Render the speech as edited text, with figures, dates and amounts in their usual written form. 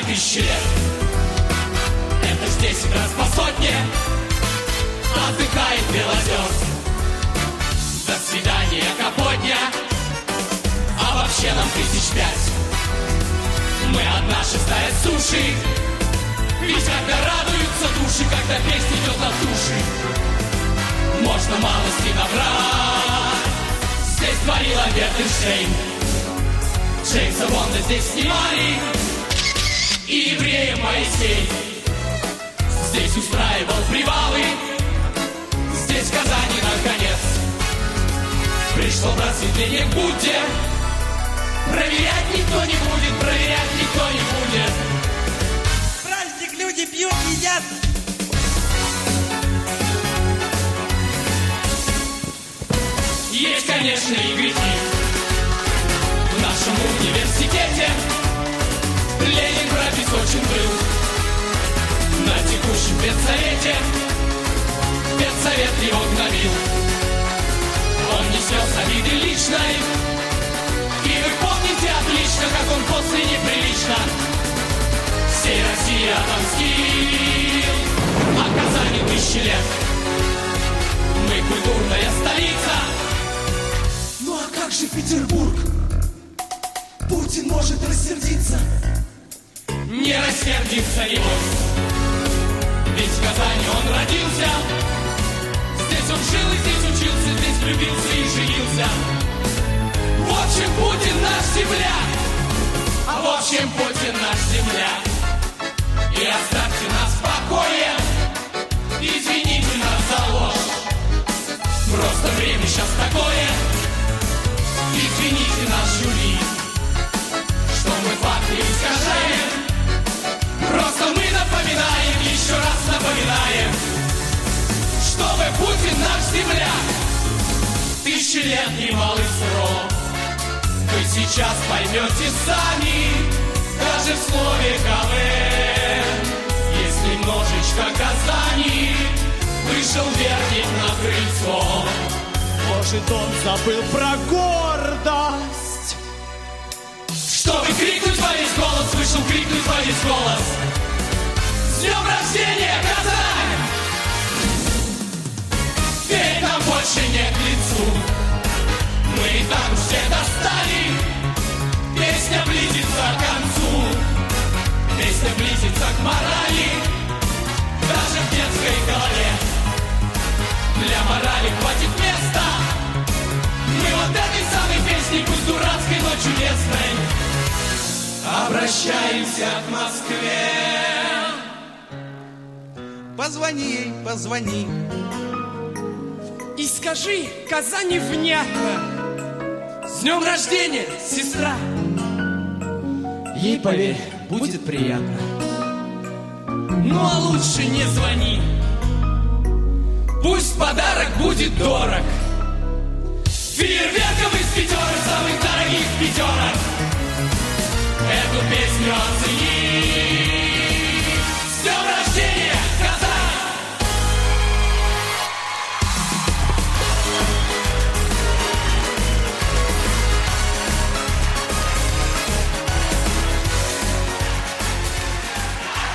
тысячи лет. Это здесь раз по сотне отдыхает Белозерск. До свидания, Капотня, а вообще нам 1005. Мы одна шестая суши, ведь когда радуются души, когда песня идет на души, можно малости набрать. Здесь творила Вертенштейн, Джеймса Бонда здесь снимали, и еврея Моисей здесь устраивал привалы. Здесь в Казани наконец пришло просветление к Будде. Проверять никто не будет, проверять никто не будет. Праздник, люди пьют, едят. Есть, конечно, и грехи. В нашем университете Ленин пропесочен был. На текущем педсовете педсовет его гнобил. Он не снес обиды личной, и вы помните отлично, как он после неприлично всей России отомстил. А Казани 1000 лет, мы культурная столица. Ну а как же Петербург? Путин может рассердиться. Не рассердится небось, ведь в Казани он родился. Здесь он жил и здесь учился, здесь влюбился и женился. В общем, Путин наш земляк, а в общем, Путин наш земляк. И оставьте нас в покое, извините нас за ложь. Просто время сейчас такое, извините нас, жюри, что мы факты искажаем. Просто мы напоминаем, еще раз напоминаем, чтобы Путин наш земляк. 1000 лет немалый срок, вы сейчас поймете сами, даже в слове КВН есть немножечко Казани. Вышел верник на крыльцо, Может, он забыл про гордость. чтобы крикнуть во весь голос, вышел крикнуть во весь голос: с днем рождения, Казань! Теперь нам больше нет к лицу, мы и так уж все достали. Песня близится к концу, песня близится к морали. Даже в детской голове для морали хватит места. Мы вот этой самой песней, пусть дурацкой, но чудесной, обращаемся к Москве. Позвони ей, позвони. И скажи Казани внятно: с днем рождения, сестра! Ей, поверь, будет приятно. Ну а лучше не звони, пусть подарок будет дорог. Фейерверком из пятерок, самых дорогих пятерок, эту песню оцени.